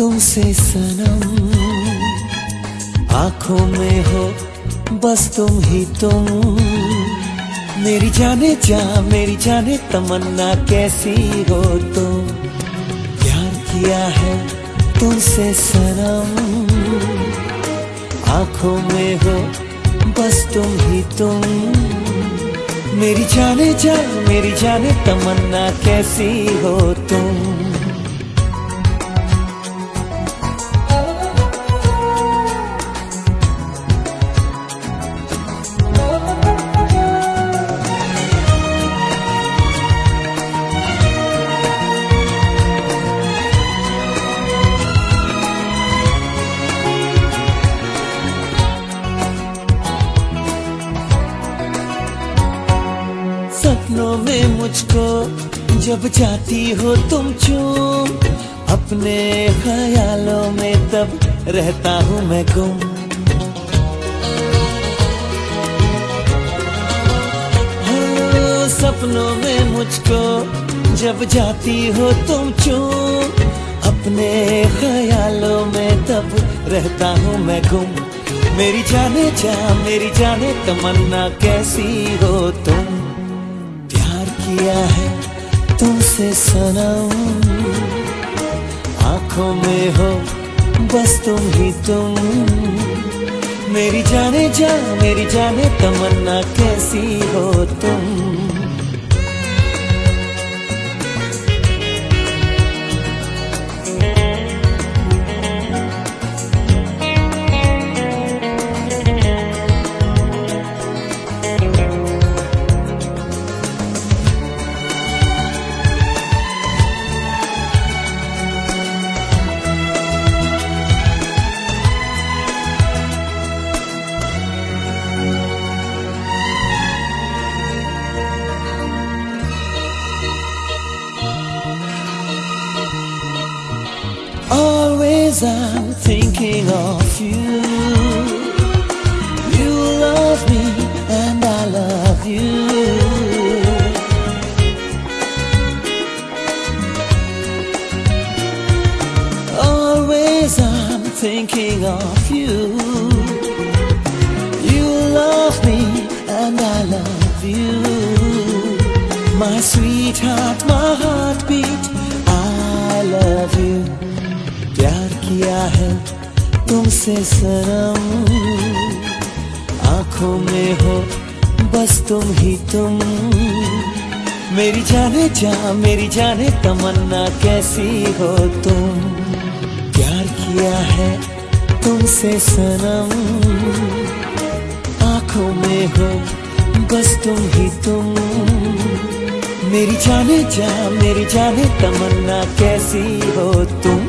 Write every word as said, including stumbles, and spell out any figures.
तुमसे सनम, आंखों में हो बस तुम ही तुम। मेरी जाने जा मेरी जाने तमन्ना कैसी हो तुम। प्यार किया है तुमसे सनम, आंखों में हो बस तुम ही तुम। मेरी जाने जा मेरी जाने तमन्ना कैसी हो तुम। सपनों में मुझको जब जाती हो तुम चूम, अपने ख्यालों में तब रहता हूँ मैं गुम। हो सपनों में मुझको जब जाती हो तुम चूम, अपने ख्यालों में तब रहता हूँ मैं गुम। मेरी जाने जा मेरी जाने तमन्ना कैसी हो तुम। किया है तुमसे सनम, आंखों में हो बस तुम ही तुम। मेरी जाने जा मेरी जाने तमन्ना कैसी हो तुम। Always I'm thinking of you. You love me and I love you. Always I'm thinking of you. You love me and I love you. My sweetheart, my heartbeat, I love you. प्यार किया है तुमसे सनम, आंखों में हो बस तुम ही तुम। मेरी जाने जा मेरी जाने तमन्ना कैसी हो तुम। प्यार किया है तुमसे सनम, आंखों में हो बस तुम ही तुम। मेरी जाने जा मेरी जाने तमन्ना कैसी हो तुम।